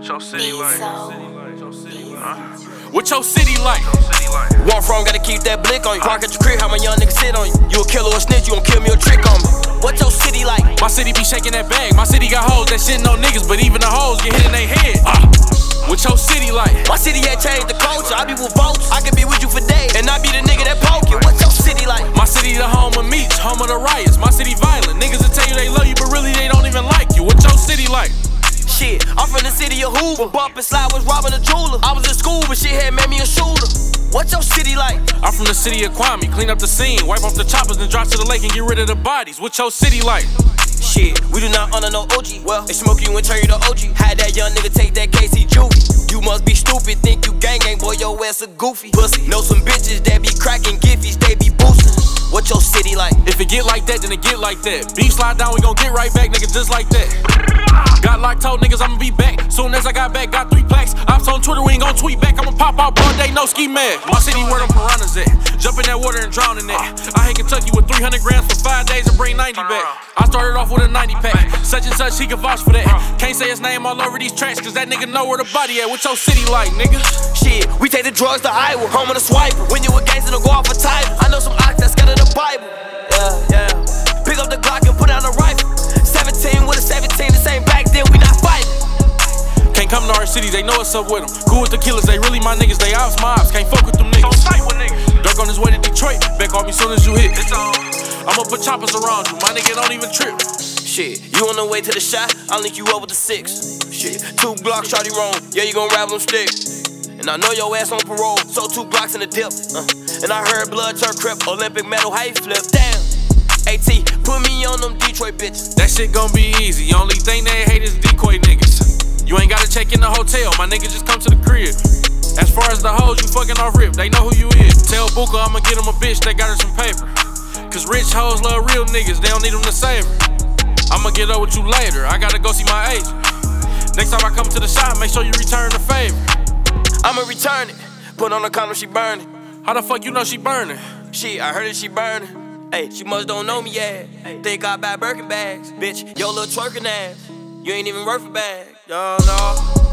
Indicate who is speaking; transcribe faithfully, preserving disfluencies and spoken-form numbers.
Speaker 1: What your city like? Huh?
Speaker 2: What your city like?
Speaker 3: Walk from, gotta keep that blick on you. Park at your crib, how my young niggas sit on you. You a killer or a snitch, you gon' kill me or trick on me. What your city like?
Speaker 2: My city be shaking that bag. My city got hoes that shit no niggas, but even the hoes get hit in they head. Uh. What your city like?
Speaker 3: My city had changed the culture. I be with votes. I can be with you for days, and I be the nigga that poke you. What your city like?
Speaker 2: My city the home of meats, home of the riots. My city violent. Niggas will tell you they love you, but really they don't even like you. What your city like?
Speaker 3: Shit, I'm from the city of Hoover. Bump and slide was robbing a jeweler. I was in school, but shit had made me a shooter. What your city like?
Speaker 2: I'm from the city of Kwame. Clean up the scene, wipe off the choppers, then drop to the lake and get rid of the bodies. What your city like?
Speaker 3: Shit, we do not honor no O G. Well, they smoke you and turn you to O G. Had that young nigga take that K C juvie. You must be stupid, think you gang gang, boy, your ass a goofy pussy. Know some bitches that be cracking giffies, they be boosting. What your city like?
Speaker 2: If it get like that, then it get like that. Beef slide down, we gon' get right back, nigga, just like that. Got locked, told niggas I'ma be back. Soon as I got back, got three plaques. Ops on Twitter, we ain't gon' tweet back. I'ma pop out all day, no ski mad. My city where them piranhas at. Jump in that water and drown in that. I hit Kentucky with three hundred grams for five days and bring ninety back. I started off with a ninety pack. Such and such, he can vouch for that. Can't say his name all over these tracks, cause that nigga know where the body at. What your city like, nigga?
Speaker 3: Shit, we take the drugs to Iowa, home of the swiper. When you a gangster, go off a title. I know some ox that's scared of the Bible. Yeah, yeah. Pick up the Glock and put down the rifle. seventeen with a seventeen, the same back then, we not fighting.
Speaker 2: Can't come to our city, they know what's up with them. Cool with the killers, they really my niggas, they ops, my ops. Can't fuck with them niggas.
Speaker 1: Don't fight with niggas.
Speaker 2: Dirk on his way to Detroit, back on me soon as you hit.
Speaker 1: It's on.
Speaker 2: I'ma put choppers around you, my nigga don't even trip.
Speaker 3: Shit, you on the way to the shot, I'll link you up with the six. Shit, two Glocks, shawty wrong, yeah, you gon' rap them stick. And I know your ass on parole, so two Glocks in the dip. Uh, and I heard blood turn crip, Olympic medal, how you flip? Damn. AT, put me on them Detroit bitches.
Speaker 2: That shit gon' be easy, only thing they hate is decoy niggas. You ain't gotta check in the hotel, my nigga just come to the crib. As far as the hoes, you fucking off rip, they know who you is. Tell Buka I'ma get him a bitch, they got her some paper. Cause rich hoes love real niggas, they don't need them to save her. I'ma get up with you later, I gotta go see my agent. Next time I come to the shop, make sure you return the favor.
Speaker 3: I'ma return it, put on the condom, she burning.
Speaker 2: How the fuck you know she burning?
Speaker 3: Shit, I heard that she burning. Hey, she must don't know me yet. Think I buy Birkin bags. Bitch, yo little twerking ass. You ain't even worth a bag. Yo, no.